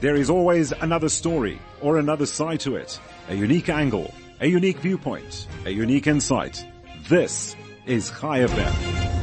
There is always another story or another side to it, a unique angle, a unique viewpoint, a unique insight. This is Chai FM.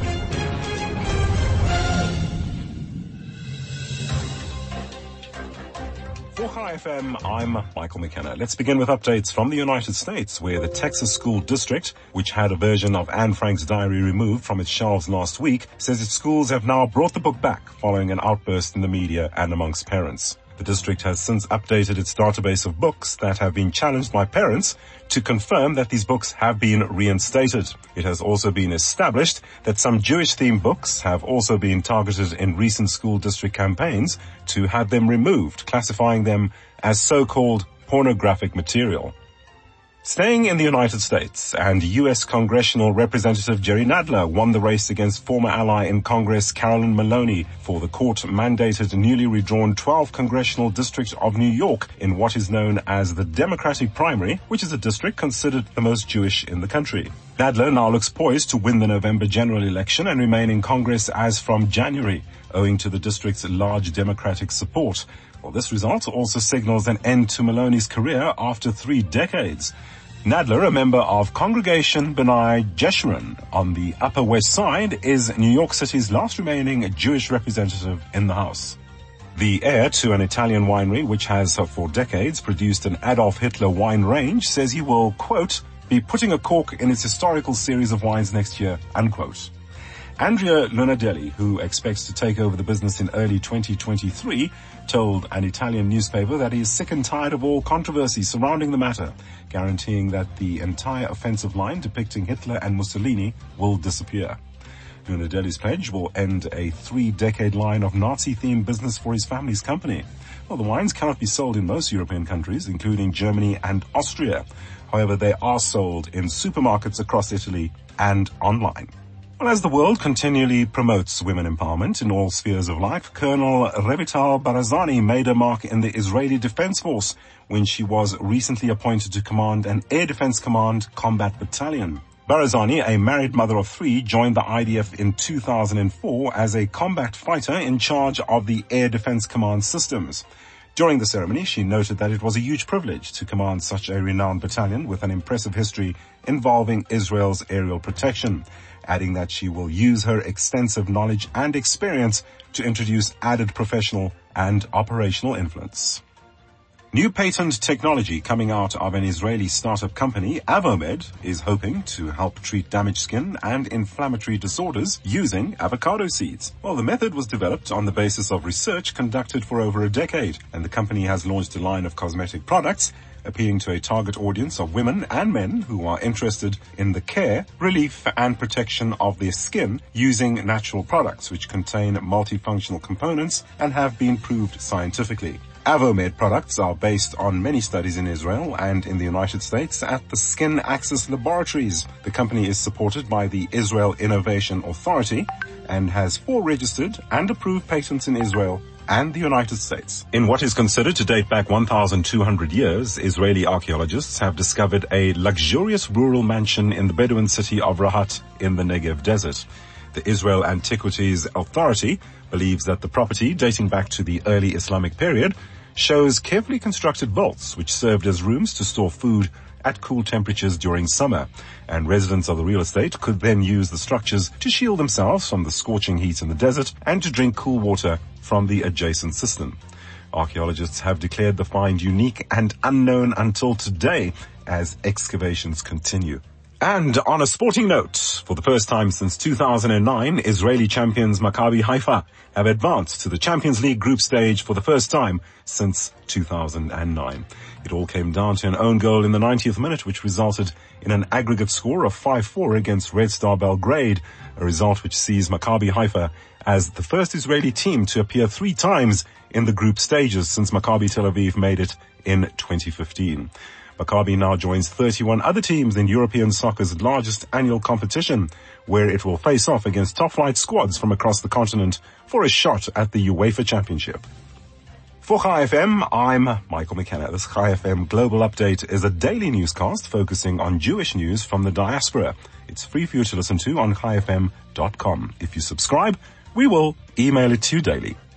For Chai FM, I'm Michael McKenna. Let's begin with updates from the United States, where the Texas School District, which had a version of Anne Frank's diary removed from its shelves last week, says its schools have now brought the book back following an outburst in the media and amongst parents. The district has since updated its database of books that have been challenged by parents to confirm that these books have been reinstated. It has also been established that some Jewish-themed books have also been targeted in recent school district campaigns to have them removed, classifying them as so-called pornographic material. Staying in the United States, and U.S. Congressional Representative Jerry Nadler won the race against former ally in Congress Carolyn Maloney for the court-mandated newly redrawn 12th Congressional District of New York in what is known as the Democratic primary, which is a district considered the most Jewish in the country. Nadler now looks poised to win the November general election and remain in Congress as from January, owing to the district's large Democratic support. Well, this result also signals an end to Maloney's career after 3 decades. Nadler, a member of Congregation B'nai Jeshurun on the Upper West Side, is New York City's last remaining Jewish representative in the House. The heir to an Italian winery, which has for decades produced an Adolf Hitler wine range, says he will, quote, be putting a cork in its historical series of wines next year, unquote. Andrea Lunardelli, who expects to take over the business in early 2023, told an Italian newspaper that he is sick and tired of all controversy surrounding the matter, guaranteeing that the entire offensive line depicting Hitler and Mussolini will disappear. Lunardelli's pledge will end a 3-decade line of Nazi-themed business for his family's company. Well, the wines cannot be sold in most European countries, including Germany and Austria. However, they are sold in supermarkets across Italy and online. Well, as the world continually promotes women empowerment in all spheres of life, Colonel Revital Barazani made a mark in the Israeli Defense Force when she was recently appointed to command an Air Defense Command combat battalion. Barazani, a married mother of 3, joined the IDF in 2004 as a combat fighter in charge of the Air Defense Command systems. During the ceremony, she noted that it was a huge privilege to command such a renowned battalion with an impressive history involving Israel's aerial protection, adding that she will use her extensive knowledge and experience to introduce added professional and operational influence. New patent technology coming out of an Israeli startup company, Avomed, is hoping to help treat damaged skin and inflammatory disorders using avocado seeds. Well, the method was developed on the basis of research conducted for over a decade, and the company has launched a line of cosmetic products appealing to a target audience of women and men who are interested in the care, relief, and protection of their skin using natural products which contain multifunctional components and have been proved scientifically. Avomed products are based on many studies in Israel and in the United States at the Skin Access Laboratories. The company is supported by the Israel Innovation Authority and has 4 registered and approved patents in Israel and the United States. In what is considered to date back 1,200 years, Israeli archaeologists have discovered a luxurious rural mansion in the Bedouin city of Rahat in the Negev desert. The Israel Antiquities Authority believes that the property, dating back to the early Islamic period, shows carefully constructed vaults which served as rooms to store food at cool temperatures during summer, and residents of the real estate could then use the structures to shield themselves from the scorching heat in the desert and to drink cool water from the adjacent cistern. Archaeologists have declared the find unique and unknown until today as excavations continue. And on a sporting note, for the first time since 2009, Israeli champions Maccabi Haifa have advanced to the Champions League group stage for the first time since 2009. It all came down to an own goal in the 90th minute, which resulted in an aggregate score of 5-4 against Red Star Belgrade, a result which sees Maccabi Haifa as the first Israeli team to appear 3 times in the group stages since Maccabi Tel Aviv made it in 2015. Maccabi now joins 31 other teams in European soccer's largest annual competition, where it will face off against top-flight squads from across the continent for a shot at the UEFA Championship. For Chai FM, I'm Michael McKenna. This Chai FM Global Update is a daily newscast focusing on Jewish news from the diaspora. It's free for you to listen to on chaifm.com. If you subscribe, we will email it to you daily.